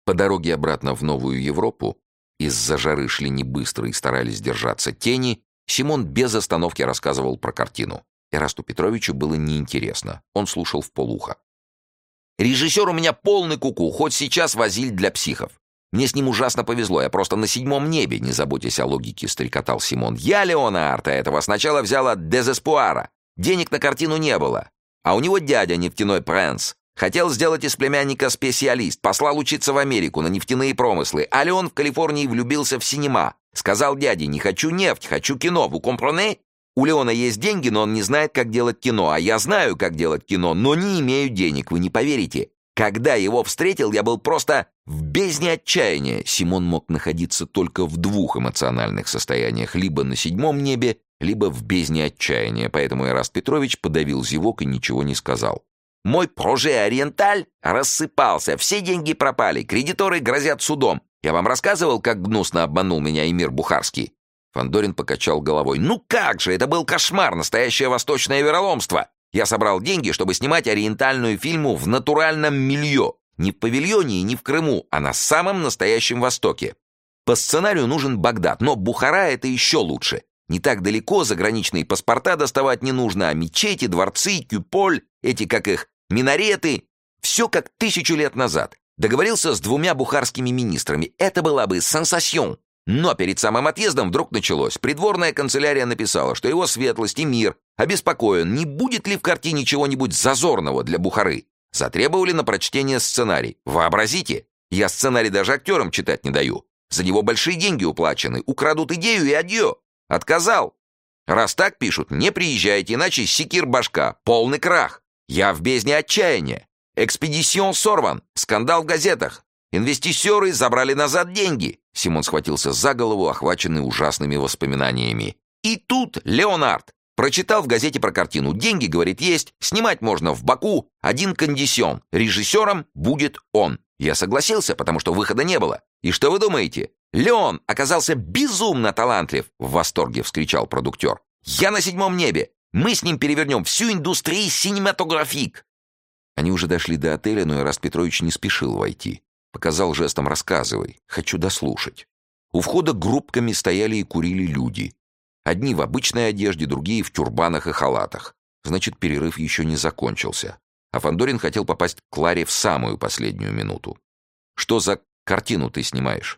По дороге обратно в Новую Европу, из-за жары шли не быстро и старались держаться тени, Симон без остановки рассказывал про картину. Эрасту Петровичу было неинтересно. Он слушал вполуха. «Режиссер у меня полный куку, хоть сейчас Вазиль для психов. Мне с ним ужасно повезло, я просто на 7 небе, не заботясь о логике», — стрекотал Симон. «Я Леона Арта этого сначала взял от Дезеспуара. Денег на картину не было. А у него дядя нефтяной принц. Хотел сделать из племянника специалист, послал учиться в Америку на нефтяные промыслы. А Леон в Калифорнии влюбился в синема. Сказал дяде: не хочу нефть, хочу кино, vous comprenez? У Леона есть деньги, но он не знает, как делать кино. А я знаю, как делать кино, но не имею денег, вы не поверите. Когда его встретил, я был просто в бездне отчаяния». Симон мог находиться только в 2 эмоциональных состояниях: либо на 7 небе, либо в бездне отчаяния, поэтому Эраст Петрович подавил зевок и ничего не сказал. «Мой проже Ориенталь рассыпался, все деньги пропали, кредиторы грозят судом. Я вам рассказывал, как гнусно обманул меня Эмир Бухарский?» Фандорин покачал головой. «Ну как же, это был кошмар, настоящее восточное вероломство. Я собрал деньги, чтобы снимать ориентальную фильму в натуральном милье. Не в павильоне и не в Крыму, а на самом настоящем Востоке. По сценарию нужен Багдад, но Бухара — это еще лучше. Не так далеко заграничные паспорта доставать не нужно, а мечети, дворцы, кюполь, эти, как их, минареты. Все как 1000 лет назад. Договорился с 2 бухарскими министрами. Это была бы сенсасьон. Но перед самым отъездом вдруг началось. Придворная канцелярия написала, что его светлость Эмир обеспокоен, не будет ли в картине чего-нибудь зазорного для Бухары. Затребовали на прочтение сценарий. Вообразите, я сценарий даже актерам читать не даю. За него большие деньги уплачены. Украдут идею и адьё. Отказал. Раз так пишут, не приезжайте, иначе секир башка. Полный крах. Я в бездне отчаяния. Экспедицион сорван. Скандал в газетах. Инвестиссеры забрали назад деньги. Симон схватился за голову, охваченный ужасными воспоминаниями. И тут Леонард прочитал в газете про картину. Деньги, говорит, есть. Снимать можно в Баку. Один кондисьон. Режиссером будет он. Я согласился, потому что выхода не было. И что вы думаете? Леон оказался безумно талантлив. В восторге вскричал продуктер. Я на 7 небе. Мы с ним перевернем всю индустрию синематографик. Они уже дошли до отеля, но Эраст Петрович не спешил войти. Показал жестом: «Рассказывай, хочу дослушать». У входа группками стояли и курили люди. Одни в обычной одежде, другие в тюрбанах и халатах. Значит, перерыв еще не закончился. А Фандорин хотел попасть к Кларе в самую последнюю минуту. «Что за картину ты снимаешь?»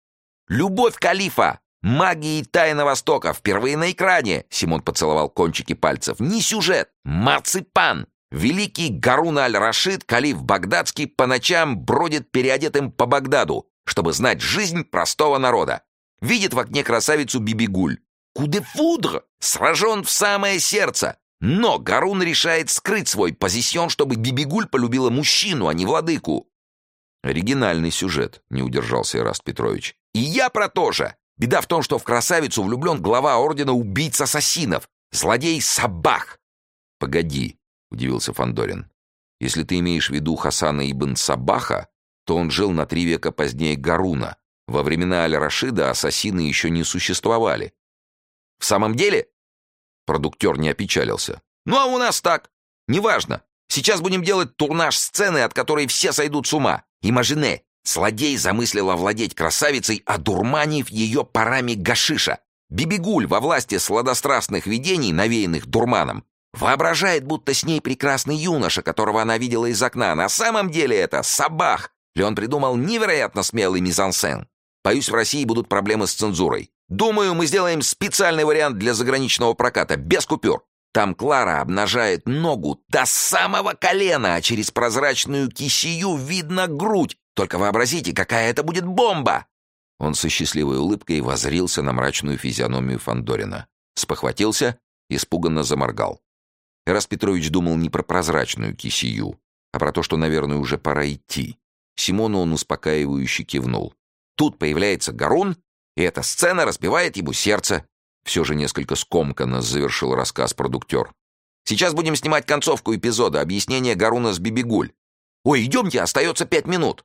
«Любовь Калифа! Магия и тайна Востока! Впервые на экране!» Симон поцеловал кончики пальцев. «Не сюжет! Марципан! Великий Гарун аль-Рашид, калиф багдадский, по ночам бродит переодетым по Багдаду, чтобы знать жизнь простого народа. Видит в окне красавицу Бибигуль. Куде-фудр! Сражен в самое сердце! Но Гарун решает скрыть свой позицион, чтобы Бибигуль полюбила мужчину, а не владыку». «Оригинальный сюжет», — не удержался Эраст Петрович. «И я про то же! Беда в том, что в красавицу влюблен глава ордена убийц-ассасинов, злодей Сабах». «Погоди», — удивился Фандорин. «Если ты имеешь в виду Хасана ибн Сабаха, то он жил на 3 века позднее Гаруна. Во времена Аль-Рашида ассасины еще не существовали». «В самом деле?» Продуктер не опечалился. «Ну а у нас так. Неважно. Сейчас будем делать турнаж сцены, от которой все сойдут с ума. Имажине. Злодей замыслил овладеть красавицей, одурманив ее парами гашиша. Бибигуль во власти сладострастных видений, навеянных дурманом, воображает, будто с ней прекрасный юноша, которого она видела из окна. На самом деле это Сабах. Леон придумал невероятно смелый мизансцен. Боюсь, в России будут проблемы с цензурой. Думаю, мы сделаем специальный вариант для заграничного проката, без купюр. Там Клара обнажает ногу до самого колена, а через прозрачную кисию видно грудь. Только вообразите, какая это будет бомба!» Он со счастливой улыбкой воззрился на мрачную физиономию Фандорина. Спохватился, испуганно заморгал. Эраст Петрович думал не про прозрачную кисию, а про то, что, наверное, уже пора идти. Симону он успокаивающе кивнул. Тут появляется Гарун, и эта сцена разбивает ему сердце. Все же несколько скомканно завершил рассказ продуктер. «Сейчас будем снимать концовку эпизода, объяснение Гаруна с Бибигуль. Ой, идемте, остается 5 минут».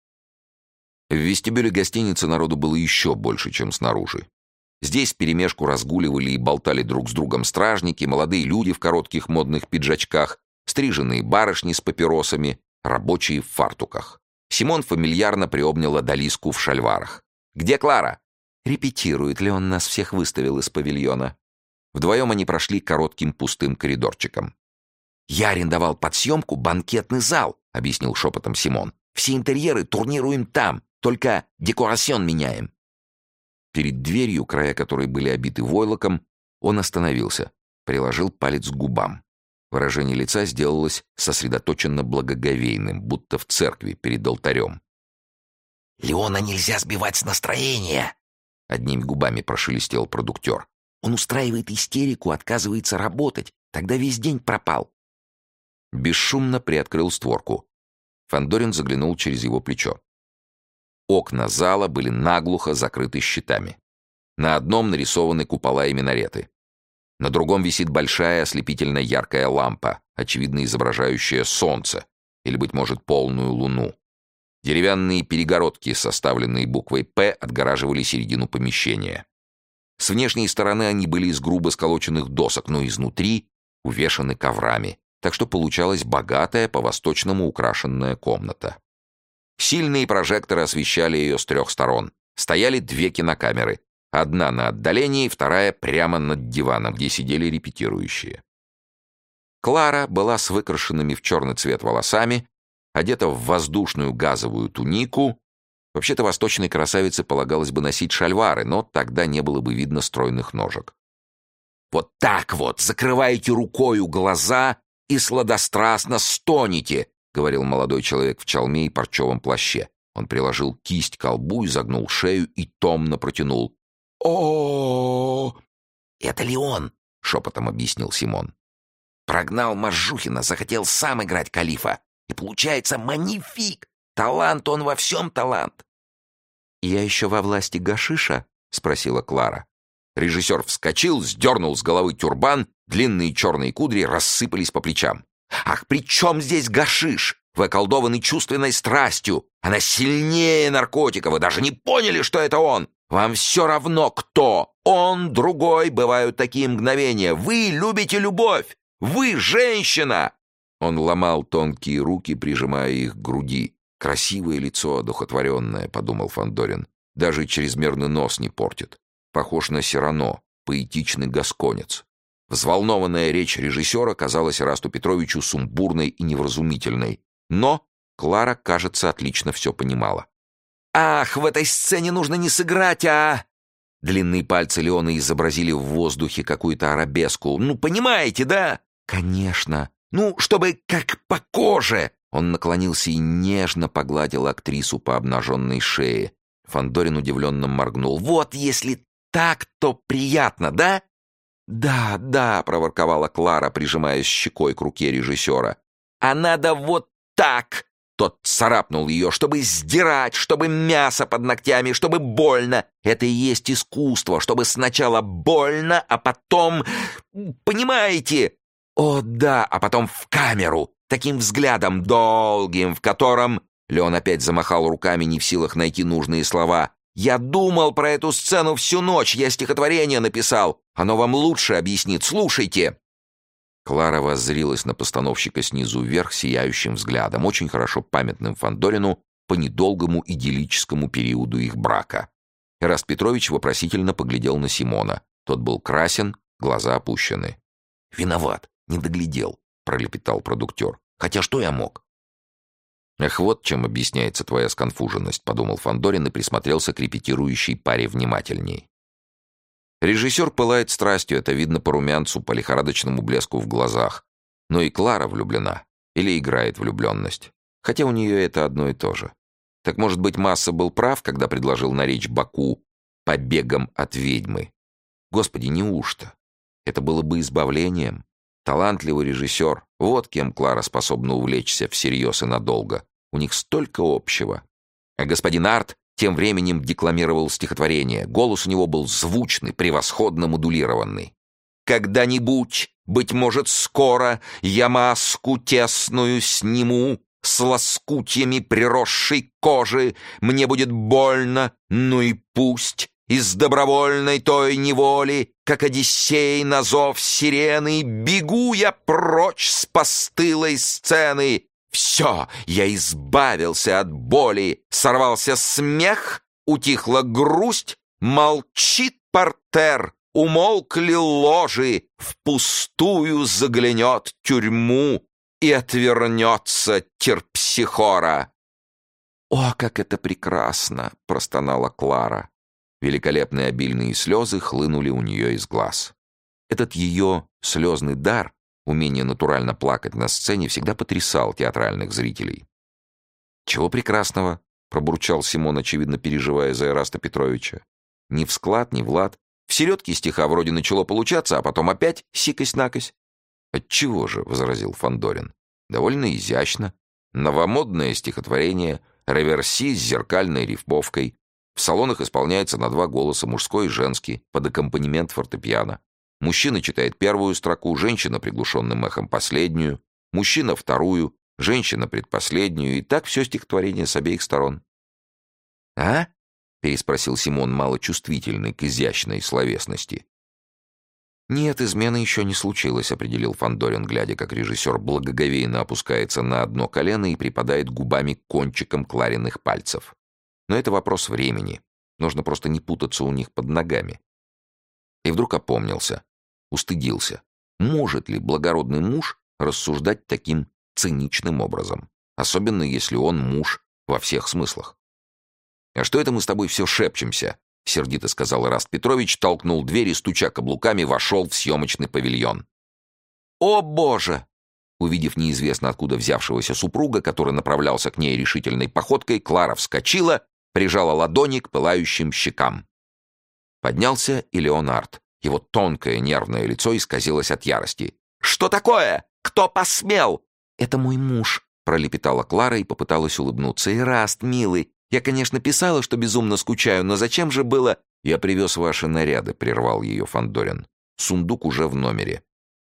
В вестибюле гостиницы народу было еще больше, чем снаружи. Здесь вперемешку разгуливали и болтали друг с другом стражники, молодые люди в коротких модных пиджачках, стриженные барышни с папиросами, рабочие в фартуках. Симон фамильярно приобнял Одалиску в шальварах. «Где Клара?» «Репетирует ли он нас всех выставил из павильона?» Вдвоем они прошли коротким пустым коридорчиком. «Я арендовал под съемку банкетный зал», — объяснил шепотом Симон. «Все интерьеры турнируем там, только декорацион меняем». Перед дверью, края которой были обиты войлоком, он остановился, приложил палец к губам. Выражение лица сделалось сосредоточенно благоговейным, будто в церкви перед алтарем. «Леона нельзя сбивать с настроения!» — одними губами прошелестел продуктер. «Он устраивает истерику, отказывается работать. Тогда весь день пропал». Бесшумно приоткрыл створку. Фандорин заглянул через его плечо. Окна зала были наглухо закрыты щитами. На одном нарисованы купола и минареты. На другом висит большая ослепительно яркая лампа, очевидно изображающая солнце, или, быть может, полную луну. Деревянные перегородки, составленные буквой «П», отгораживали середину помещения. С внешней стороны они были из грубо сколоченных досок, но изнутри увешаны коврами, так что получалась богатая, по-восточному украшенная комната. Сильные прожекторы освещали ее с 3 сторон. Стояли 2 кинокамеры. Одна на отдалении, вторая прямо над диваном, где сидели репетирующие. Клара была с выкрашенными в черный цвет волосами, одета в воздушную газовую тунику. Вообще-то восточной красавице полагалось бы носить шальвары, но тогда не было бы видно стройных ножек. «Вот так вот, закрываете рукою глаза и сладострастно стонете», — говорил молодой человек в чалме и парчевом плаще. Он приложил кисть к колбу, изогнул шею и томно протянул. О, это Леон, шепотом объяснил Симон. Прогнал Мажухина, захотел сам играть калифа. И получается манифик. Талант он во всем талант. «Я еще во власти гашиша?» — спросила Клара. Режиссер вскочил, сдернул с головы тюрбан, длинные черные кудри рассыпались по плечам. «Ах, при чем здесь гашиш? Вы околдованы чувственной страстью. Она сильнее наркотика. Вы даже не поняли, что это он. Вам все равно, кто. Он, другой. Бывают такие мгновения. Вы любите любовь. Вы женщина!» Он ломал тонкие руки, прижимая их к груди. «Красивое лицо, одухотворенное», — подумал Фандорин. «Даже чрезмерный нос не портит. Похож на Сирано, поэтичный гасконец». Взволнованная речь режиссера казалась Эрасту Петровичу сумбурной и невразумительной. Но Клара, кажется, отлично все понимала. «Ах, в этой сцене нужно не сыграть, а...» Длинные пальцы Леона изобразили в воздухе какую-то арабеску. «Ну, понимаете, да?» «Конечно. Ну, чтобы как по коже». Он наклонился и нежно погладил актрису по обнаженной шее. Фандорин удивленно моргнул. «Вот если так, то приятно, да?» «Да, да», — проворковала Клара, прижимаясь щекой к руке режиссера. «А надо вот так!» Тот царапнул ее, чтобы сдирать, чтобы мясо под ногтями, чтобы больно. Это и есть искусство, чтобы сначала больно, а потом... Понимаете? О, да, а потом в камеру, таким взглядом долгим, в котором... Леон опять замахал руками, не в силах найти нужные слова. «Я думал про эту сцену всю ночь, я стихотворение написал. Оно вам лучше объяснит, слушайте». Клара воззрилась на постановщика снизу вверх сияющим взглядом, очень хорошо памятным Фандорину по недолгому идиллическому периоду их брака. Эраст Петрович вопросительно поглядел на Симона. Тот был красен, глаза опущены. «Виноват, не доглядел», — пролепетал продуктер. «Хотя что я мог?» «Эх, вот чем объясняется твоя сконфуженность», — подумал Фандорин и присмотрелся к репетирующей паре внимательней. Режиссер пылает страстью, это видно по румянцу, по лихорадочному блеску в глазах. Но и Клара влюблена. Или играет влюбленность. Хотя у нее это одно и то же. Так, может быть, Масса был прав, когда предложил наречь Баку побегом от ведьмы? Господи, неужто? Это было бы избавлением. Талантливый режиссер. Вот кем Клара способна увлечься всерьез и надолго. У них столько общего. А господин Арт тем временем декламировал стихотворение. Голос у него был звучный, превосходно модулированный. «Когда-нибудь, быть может, скоро, я маску тесную сниму, с лоскутьями приросшей кожи, мне будет больно, ну и пусть, из добровольной той неволи, как Одиссей на зов сирены, бегу я прочь с постылой сцены, Все, я избавился от боли, сорвался смех, утихла грусть, молчит портер, умолкли ложи, впустую заглянет тюрьму и отвернется терпсихора. «О, как это прекрасно!» — простонала Клара. Великолепные обильные слезы хлынули у нее из глаз. Этот ее слезный дар, умение натурально плакать на сцене, всегда потрясал театральных зрителей. «Чего прекрасного?» — пробурчал Симон, очевидно переживая за Эраста Петровича. «Ни в склад, ни в лад. В середке стиха вроде начало получаться, а потом опять сикость-накость». «Отчего же?» — возразил Фандорин. «Довольно изящно. Новомодное стихотворение, реверси с зеркальной рифмовкой. В салонах исполняется на 2 голоса, мужской и женский, под аккомпанемент фортепиано. Мужчина читает первую строку, женщина приглушенным эхом последнюю, мужчина вторую, женщина предпоследнюю, и так все стихотворение с обеих сторон». «А?» — переспросил Симон, малочувствительный к изящной словесности. «Нет, измены еще не случилось», — определил Фандорин, глядя, как режиссер благоговейно опускается на одно колено и припадает губами к кончикам Клариных пальцев. «Но это вопрос времени. Нужно просто не путаться у них под ногами». И вдруг опомнился, устыдился. Может ли благородный муж рассуждать таким циничным образом? Особенно, если он муж во всех смыслах. «А что это мы с тобой все шепчемся?» — сердито сказал Эраст Петрович, толкнул дверь и, стуча каблуками, вошел в съемочный павильон. «О, Боже!» Увидев неизвестно откуда взявшегося супруга, который направлялся к ней решительной походкой, Клара вскочила, прижала ладони к пылающим щекам. Поднялся и Леонард. Его тонкое нервное лицо исказилось от ярости. «Что такое? Кто посмел?» «Это мой муж», — пролепетала Клара и попыталась улыбнуться. «Эраст, милый, я, конечно, писала, что безумно скучаю, но зачем же было...» «Я привез ваши наряды», — прервал ее Фандорин. «Сундук уже в номере».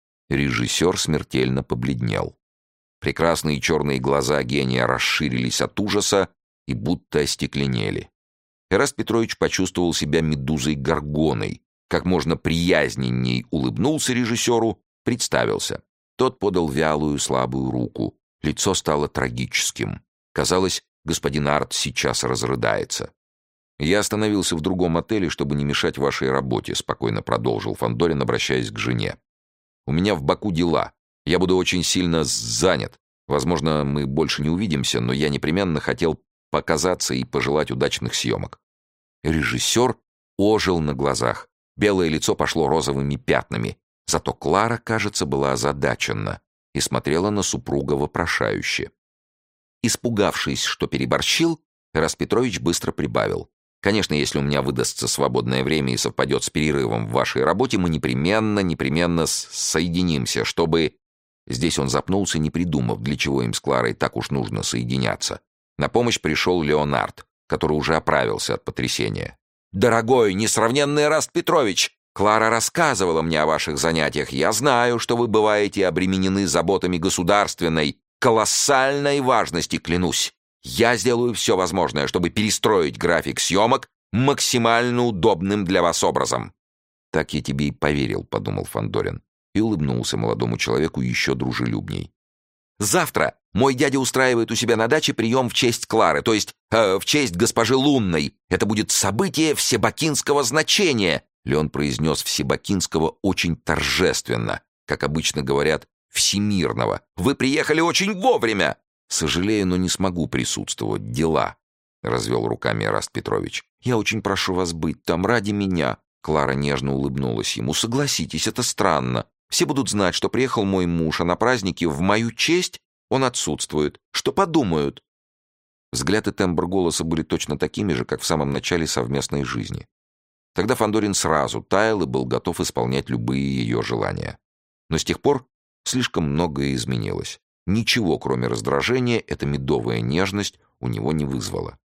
Режиссер смертельно побледнел. Прекрасные черные глаза гения расширились от ужаса и будто остекленели. Эраст Петрович почувствовал себя медузой-горгоной, как можно приязненней улыбнулся режиссеру, представился. Тот подал вялую, слабую руку. Лицо стало трагическим. Казалось, господин Арт сейчас разрыдается. «Я остановился в другом отеле, чтобы не мешать вашей работе», — спокойно продолжил Фандорин, обращаясь к жене. «У меня в Баку дела. Я буду очень сильно занят. Возможно, мы больше не увидимся, но я непременно хотел показаться и пожелать удачных съемок». Режиссер ожил на глазах. Белое лицо пошло розовыми пятнами. Зато Клара, кажется, была озадачена и смотрела на супруга вопрошающе. Испугавшись, что переборщил, Эраст Петрович быстро прибавил. «Конечно, если у меня выдастся свободное время и совпадет с перерывом в вашей работе, мы непременно соединимся, чтобы...» Здесь он запнулся, не придумав, для чего им с Кларой так уж нужно соединяться. На помощь пришел Леонард, который уже оправился от потрясения. «Дорогой, несравненный Эраст Петрович, Клара рассказывала мне о ваших занятиях. Я знаю, что вы бываете обременены заботами государственной, колоссальной важности, клянусь. Я сделаю все возможное, чтобы перестроить график съемок максимально удобным для вас образом». «Так я тебе и поверил», — подумал Фандорин, и улыбнулся молодому человеку еще дружелюбней. «Завтра мой дядя устраивает у себя на даче прием в честь Клары, то есть в честь госпожи Лунной. Это будет событие всебакинского значения». Леон произнес «всебакинского» очень торжественно, как обычно говорят «всемирного». «Вы приехали очень вовремя!» «Сожалею, но не смогу присутствовать. Дела», — развел руками Эраст Петрович. «Я очень прошу вас быть там ради меня». Клара нежно улыбнулась ему. «Согласитесь, это странно. Все будут знать, что приехал мой муж, а на празднике в мою честь он отсутствует. Что подумают?» Взгляд и тембр голоса были точно такими же, как в самом начале совместной жизни. Тогда Фандорин сразу таял и был готов исполнять любые ее желания. Но с тех пор слишком многое изменилось. Ничего, кроме раздражения, эта медовая нежность у него не вызвала.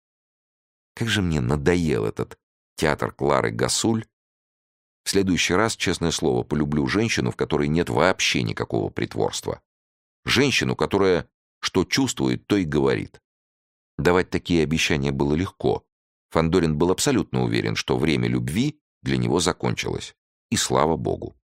Как же мне надоел этот театр Клары Гасуль. В следующий раз, честное слово, полюблю женщину, в которой нет вообще никакого притворства. Женщину, которая что чувствует, то и говорит. Давать такие обещания было легко. Фандорин был абсолютно уверен, что время любви для него закончилось. И слава богу.